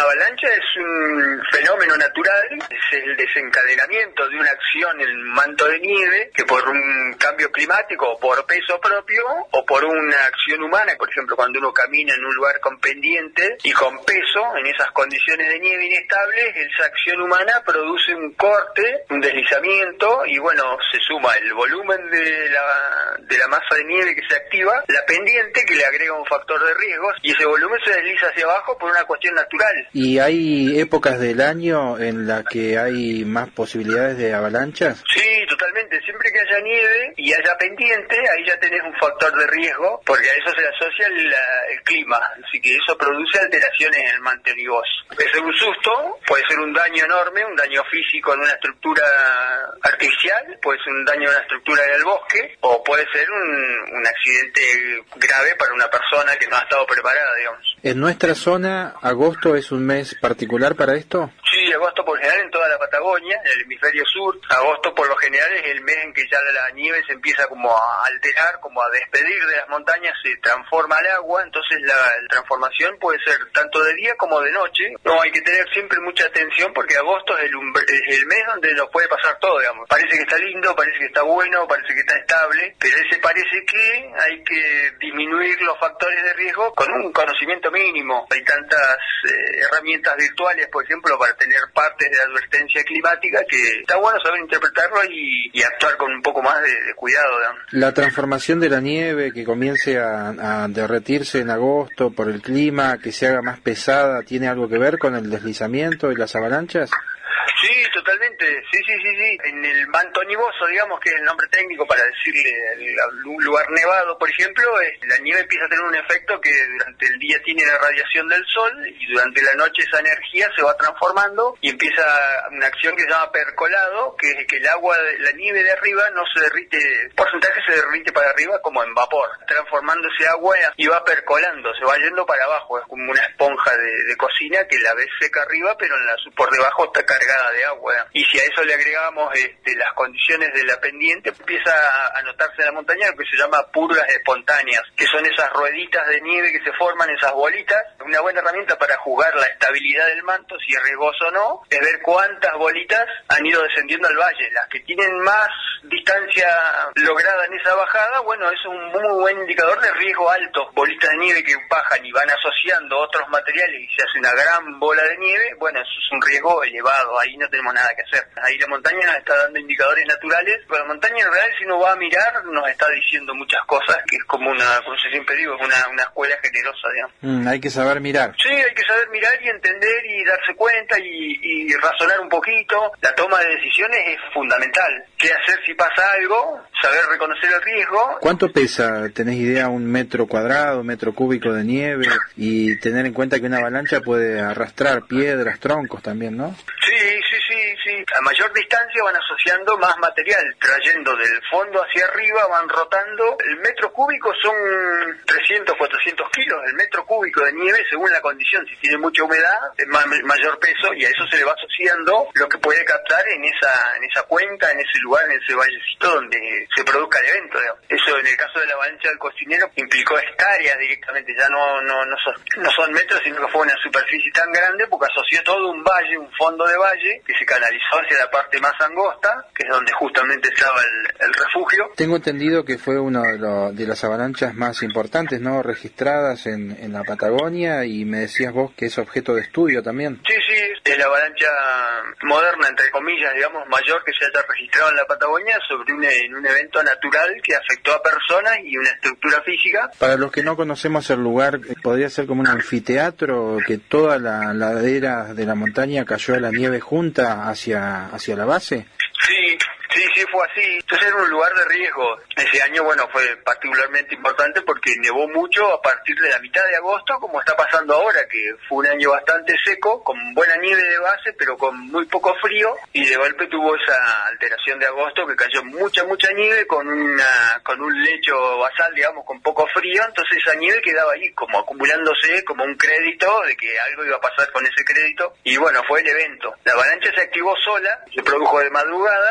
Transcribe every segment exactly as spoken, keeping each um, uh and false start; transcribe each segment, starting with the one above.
avalancha es un fenómeno natural, es el desencadenamiento de una acción en un manto de nieve que por un cambio climático o por peso propio o por una acción humana, por ejemplo cuando uno camina en un lugar con pendiente y con peso, en esas condiciones de nieve inestables, esa acción humana produce un corte, un deslizamiento y bueno, se suma el volumen de la, de la masa de nieve que se activa, la pendiente que le agrega un factor de riesgos y ese volumen se desliza hacia abajo por una cuestión natural. ¿Y hay épocas del año en las que hay más posibilidades de avalanchas? Sí, totalmente. Siempre que haya nieve y haya pendiente, ahí ya tenés un factor de riesgo, porque a eso se le asocia el, el clima. Así que eso produce alteraciones en el manto nevoso. Puede ser un susto, puede ser un daño enorme, un daño físico en una estructura artificial, puede ser un daño en una estructura del bosque, o puede ser un, un accidente grave para una persona que no ha estado preparada, digamos. ¿En nuestra zona agosto es un mes particular para esto? Sí, agosto por lo general en toda la Patagonia, en el hemisferio sur. Agosto por lo general es el mes en que ya la nieve se empieza como a alterar, como a despedir de las montañas, se transforma al agua, entonces la, la transformación puede ser tanto de día como de noche. No, hay que tener siempre mucha atención porque agosto es el, es el mes donde nos puede pasar todo, digamos. Parece que está lindo, parece que está bueno, parece que está estable, pero ese parece que hay que disminuir los factores de riesgo con un conocimiento mínimo. Hay tantas eh, herramientas virtuales, por ejemplo, para tener partes de advertencia climática que está bueno saber interpretarlo y, y actuar con un poco más de, de cuidado, digamos. La transformación de la nieve que comience a, a derretirse en agosto por el clima, que se haga más pesada, ¿tiene algo que ver con el deslizamiento y las avalanchas? Sí, totalmente, sí, sí, sí, sí. En el manto nevoso, digamos, que es el nombre técnico para decirle a un lugar nevado, por ejemplo, es, la nieve empieza a tener un efecto que durante el día tiene la radiación del sol y durante la noche esa energía se va transformando y empieza una acción que se llama percolado, que es que el agua, la nieve de arriba no se derrite, porcentaje se derrite para arriba como en vapor, transformando ese agua y va percolando, se va yendo para abajo, es como una esponja de, de cocina que la ves seca arriba, pero en la, por debajo está cargada de agua, y si a eso le agregamos este, las condiciones de la pendiente, empieza a notarse en la montaña lo que se llama purgas espontáneas, que son esas rueditas de nieve que se forman, esas bolitas. Una buena herramienta para jugar la estabilidad del manto, si es riesgoso o no, es ver cuántas bolitas han ido descendiendo al valle. Las que tienen más distancia lograda en esa bajada, bueno, es un muy buen indicador de riesgo alto. Bolitas de nieve que bajan y van asociando otros materiales y se hace una gran bola de nieve, bueno, eso es un riesgo elevado, ahí no tenemos nada que hacer. Ahí la montaña nos está dando indicadores naturales, pero la montaña en realidad, si uno va a mirar, nos está diciendo muchas cosas, que es como una, como yo siempre digo, es una, una escuela generosa, digamos. Mm, hay que saber mirar. Sí, hay que saber mirar y entender y darse cuenta y, y razonar un poquito. La toma de decisiones es fundamental. ¿Qué hacer si pasa algo? Saber reconocer el riesgo. ¿Cuánto pesa? ¿Tenés idea? ¿Un metro cuadrado, un metro cúbico de nieve? Y tener en cuenta que una avalancha puede arrastrar piedras, troncos también, ¿no? Sí, sí, sí, sí. A mayor distancia van asociando más material, trayendo del fondo hacia arriba, van rotando. El metro cúbico son trescientos, cuatrocientos kilos. El metro cúbico de nieve, según la condición, si tiene mucha humedad, es más, mayor peso, y a eso se le va asociando lo que puede captar en esa en esa cuenca, en ese lugar, en ese vallecito donde se produzca el evento, digamos. Eso en el caso de la avalancha del Cocinero implicó hectáreas directamente, ya no no no son, no son metros, sino que fue una superficie tan grande porque asoció todo un valle, un fondo de valle, que se canalizó hacia la parte más angosta, que es donde justamente estaba el, el refugio. Tengo entendido que fue una de, lo, de las avalanchas más importantes, ¿no?, registradas en, en la Patagonia, y me decías vos que es objeto de estudio también. Sí, sí, es la avalancha moderna, entre comillas, digamos, mayor que se haya registrado en la Patagonia sobre un, en un evento natural que afectó a personas y una estructura física. Para los que no conocemos el lugar, ¿podría ser como un anfiteatro, que toda la ladera de la montaña cayó a la nieve junta hacia, hacia la base? Sí, sí, sí, fue así. Entonces era un lugar de riesgo. Ese año, bueno, fue particularmente importante porque nevó mucho a partir de la mitad de agosto, como está pasando ahora, que fue un año bastante seco, con buena nieve de base, pero con muy poco frío, y de golpe tuvo esa alteración de agosto que cayó mucha, mucha nieve con una con un lecho basal, digamos, con poco frío. Entonces esa nieve quedaba ahí como acumulándose como un crédito de que algo iba a pasar con ese crédito, y bueno, fue el evento. La avalancha se activó sola, se produjo de madrugada, muy de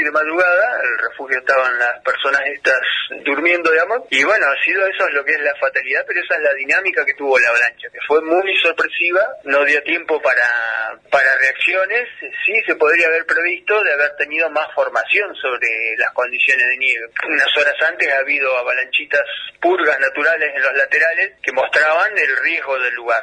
de madrugada, el refugio estaban las personas estas durmiendo, digamos, y bueno, ha sido eso es lo que es la fatalidad, pero esa es la dinámica que tuvo la avalancha, que fue muy sorpresiva, no dio tiempo para, para reacciones, sí se podría haber previsto de haber tenido más formación sobre las condiciones de nieve. Unas horas antes ha habido avalanchitas, purgas naturales en los laterales que mostraban el riesgo del lugar.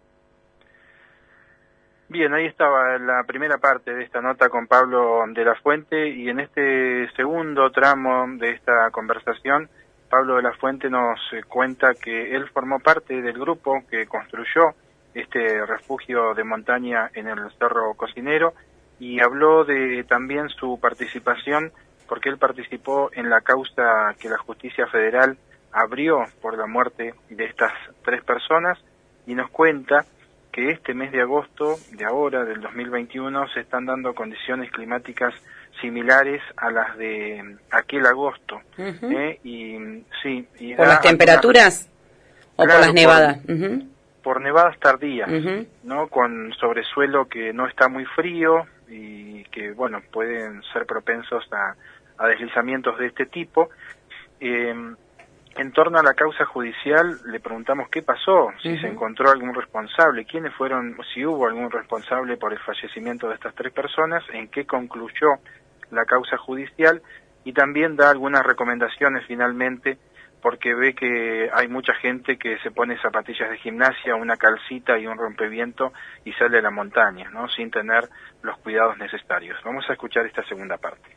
Bien, ahí estaba la primera parte de esta nota con Pablo de la Fuente, y en este segundo tramo de esta conversación, Pablo de la Fuente nos cuenta que él formó parte del grupo que construyó este refugio de montaña en el Cerro Cocinero, y habló de también su participación, porque él participó en la causa que la Justicia Federal abrió por la muerte de estas tres personas, y nos cuenta que este mes de agosto de ahora, del dos mil veintiuno, se están dando condiciones climáticas similares a las de aquel agosto. Uh-huh. ¿eh? Y sí, y ¿por las temperaturas algunas... o claro, por las nevadas? Por, uh-huh. por nevadas tardías, uh-huh. ¿no? Con sobresuelo que no está muy frío y que, bueno, pueden ser propensos a, a deslizamientos de este tipo. Eh, En torno a la causa judicial, le preguntamos qué pasó, si uh-huh. se encontró algún responsable, quiénes fueron, si hubo algún responsable por el fallecimiento de estas tres personas, en qué concluyó la causa judicial, y también da algunas recomendaciones finalmente, porque ve que hay mucha gente que se pone zapatillas de gimnasia, una calcita y un rompeviento y sale a la montaña, ¿no? Sin tener los cuidados necesarios. Vamos a escuchar esta segunda parte.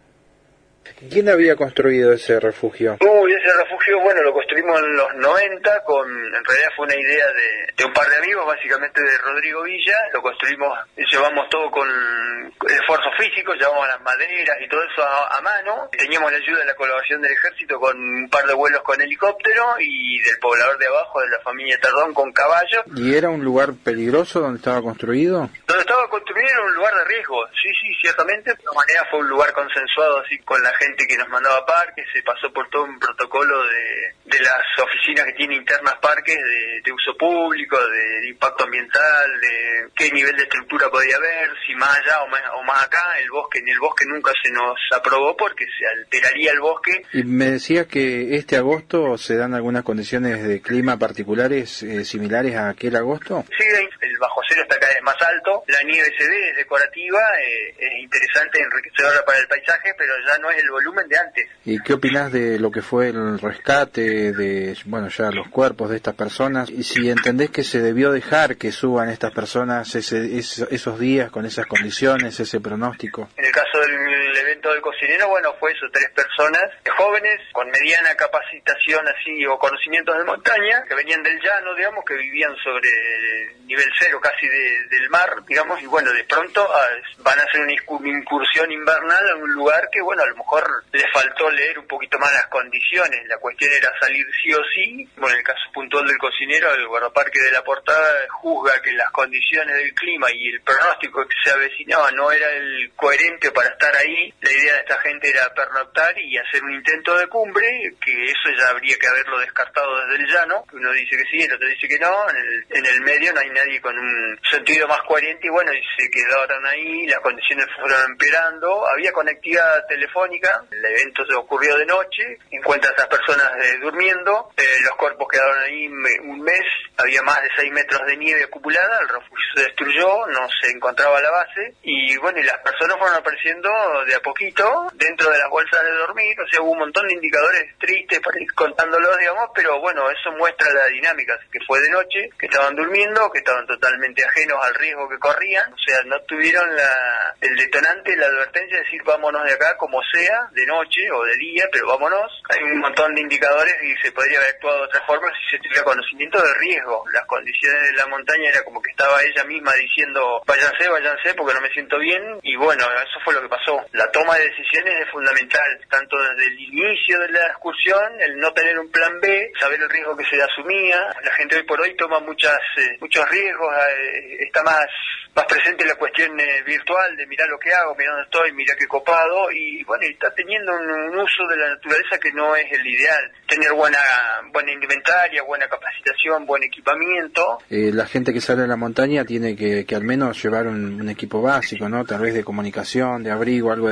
¿Quién había construido ese refugio? Uy, ese refugio, bueno, lo construimos en los noventa, con, en realidad fue una idea de, de un par de amigos, básicamente de Rodrigo Villa. Lo construimos, llevamos todo con esfuerzo físico, llevamos las maderas y todo eso a, a mano. Teníamos la ayuda de la colaboración del ejército con un par de vuelos con helicóptero y del poblador de abajo, de la familia Tardón, con caballo. ¿Y era un lugar peligroso donde estaba construido? Donde estaba construido era un lugar de riesgo, sí, sí, ciertamente. De todas maneras fue un lugar consensuado así con la gente que nos mandaba parques, se pasó por todo un protocolo de, de las oficinas que tiene internas parques, de, de uso público, de, de impacto ambiental, de qué nivel de estructura podía haber, si más allá o más, o más acá. El bosque, en el bosque nunca se nos aprobó porque se alteraría el bosque. Y me decía que este agosto se dan algunas condiciones de clima particulares eh, similares a aquel agosto. Sí, el bajo cero está cada vez más alto, la nieve se ve, es decorativa, eh, es interesante, enriquecedora para el paisaje, pero ya no es el volumen de antes. ¿Y qué opinás de lo que fue el rescate de, bueno, ya los cuerpos de estas personas? Y si entendés que se debió dejar que suban estas personas ese, ese, esos días con esas condiciones, ese pronóstico. En el caso del evento del cocinero, bueno, fue eso, tres personas jóvenes con mediana capacitación así o conocimientos de montaña, que venían del llano, digamos, que vivían sobre nivel cero casi de, del mar, digamos, y bueno, de pronto ah, van a hacer una incursión invernal a un lugar que, bueno, a lo mejor les faltó leer un poquito más las condiciones. La cuestión era salir sí o sí. Bueno, en el caso puntual del cocinero, el guardaparque de la Portada juzga que las condiciones del clima y el pronóstico que se avecinaba no era el coherente para estar ahí. La idea de esta gente era pernoctar y hacer un intento de cumbre, que eso ya habría que haberlo descartado desde el llano, que uno dice que sí, el otro dice que no. En el, en el medio no hay nadie con un sentido más coherente y bueno, y se quedaron ahí, las condiciones fueron empeorando. Había conectividad telefónica, el evento se ocurrió de noche, encuentra a estas personas eh, durmiendo, eh, los cuerpos quedaron ahí me, un mes, había más de seis metros de nieve acumulada, el refugio se destruyó, no se encontraba la base, y bueno, y las personas fueron apareciendo de a poquito dentro de las bolsas de dormir. O sea, hubo un montón de indicadores tristes para ir contándolos, digamos, pero bueno, eso muestra la dinámica, que fue de noche, que estaban durmiendo, que estaban totalmente ajenos al riesgo que corrían, o sea, no tuvieron la, el detonante, la advertencia de decir vámonos de acá como sea, de noche o de día, pero vámonos. Hay un montón de indicadores y se podría haber actuado de otra forma si se tuviera conocimiento del riesgo. Las condiciones de la montaña era como que estaba ella misma diciendo váyanse, váyanse porque no me siento bien, y bueno, eso fue lo que pasó. La toma de decisiones es fundamental, tanto desde el inicio de la excursión, el no tener un plan B, saber el riesgo que se le asumía. La gente hoy por hoy toma muchas eh, muchos riesgos, eh, está más más presente la cuestión eh, virtual de mirar lo que hago, mirar dónde estoy, mirar qué copado, y bueno, y está teniendo un, un uso de la naturaleza que no es el ideal. Tener buena buena indumentaria, buena capacitación, buen equipamiento. Eh, la gente que sale a la montaña tiene que, que al menos llevar un, un equipo básico, ¿no? Tal vez de comunicación, de abrigo, algo de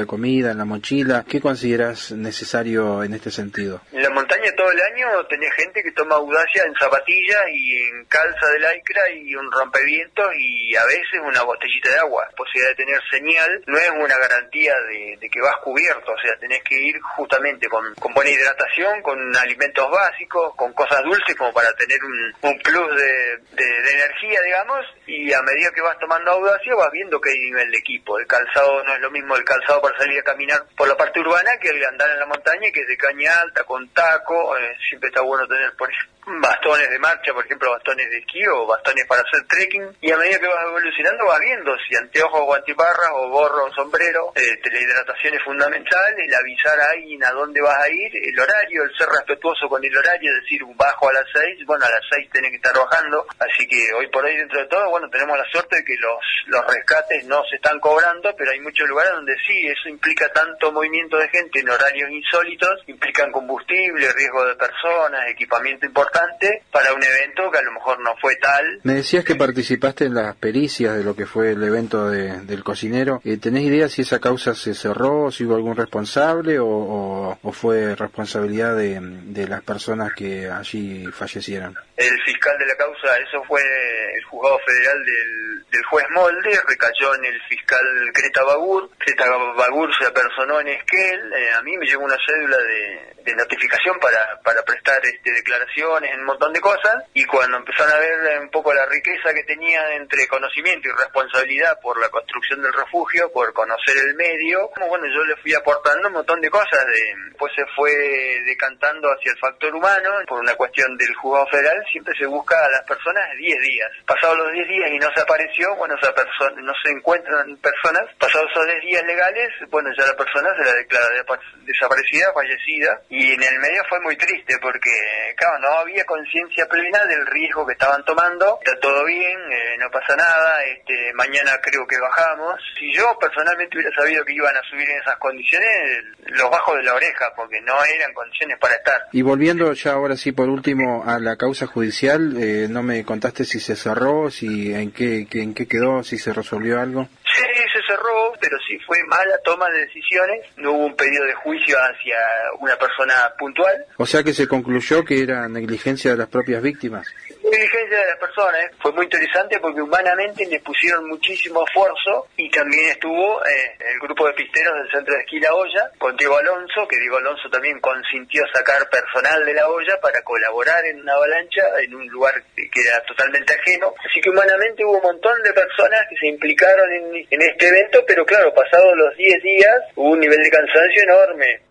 de comida en la mochila. ¿Qué consideras necesario en este sentido? En la montaña todo el año tenés gente que toma audacia en zapatillas y en calza de lycra y un rompevientos y a veces una botellita de agua. Posibilidad de tener señal no es una garantía de, de que vas cubierto, o sea, tenés que ir justamente con, con buena hidratación, con alimentos básicos, con cosas dulces como para tener un, un plus de, de, de energía, digamos, y a medida que vas tomando audacia vas viendo que hay nivel de equipo. El calzado no es lo mismo el calzado para salir a caminar por la parte urbana que el andar en la montaña, que es de caña alta, con taco. Eh, siempre está bueno tener, por ejemplo, bastones de marcha, por ejemplo, bastones de esquí o bastones para hacer trekking, y a medida que vas evolucionando vas viendo si anteojos o antiparras o gorro o sombrero. Eh, la hidratación es fundamental, el avisar a alguien a dónde vas a ir, el horario, el ser respetuoso con el horario, es decir, bajo a las seis, bueno, a las seis tenés que estar bajando, así que hoy por hoy dentro de todo, bueno, tenemos la suerte de que los, los rescates no se están cobrando, pero hay muchos lugares donde sí, eso implica tanto movimiento de gente en horarios insólitos, implican combustible, riesgo de personas, equipamiento importante para un evento que a lo mejor no fue tal. Me decías que participaste en las pericias de lo que fue el evento de, del cocinero. Eh, ¿Tenés idea si esa causa se cerró, si hubo algún responsable o, o, o fue responsabilidad de, de las personas que allí fallecieron? El fiscal de la causa, eso fue el juzgado federal del, del juez Molde, recayó en el fiscal Creta Bagur. Creta Bagur se apersonó en Esquel. Eh, a mí me llegó una cédula de, de notificación para, para prestar este, declaraciones, un montón de cosas, y cuando empezaron a ver un poco la riqueza que tenía entre conocimiento y responsabilidad por la construcción del refugio, por conocer el medio, bueno, yo le fui aportando un montón de cosas, de, pues se fue decantando hacia el factor humano, por una cuestión del juzgado federal, siempre se busca a las personas diez días. Pasados los diez días y no se apareció, bueno, esa persona no se encuentran personas. Pasados esos diez días legales, bueno, ya la persona se la declara desaparecida, fallecida, y en el medio fue muy triste porque, claro, no había conciencia plena del riesgo que estaban tomando. Está todo bien, eh, no pasa nada, este, mañana creo que bajamos. Si yo personalmente hubiera sabido que iban a subir en esas condiciones, los bajo de la oreja, porque no eran condiciones para estar. Y volviendo ya ahora sí por último a la causa judicial, eh, no me contaste si se cerró, si en qué, que, en qué quedó, si se resolvió algo. Sí, se cerró, pero sí fue mala toma de decisiones. No hubo un pedido de juicio hacia una persona puntual. O sea que se concluyó que era negligencia de las propias víctimas. Negligencia de las personas. ¿eh? Fue muy interesante porque humanamente le pusieron muchísimo esfuerzo, y también estuvo eh, el grupo de pisteros del centro de esquí La Hoya con Diego Alonso, que Diego Alonso también consintió sacar personal de La Hoya para colaborar en una avalancha en un lugar que era totalmente ajeno. Así que humanamente hubo un montón de personas que se implicaron en, en este evento, pero claro, pasados los diez días hubo un nivel de cansancio enorme.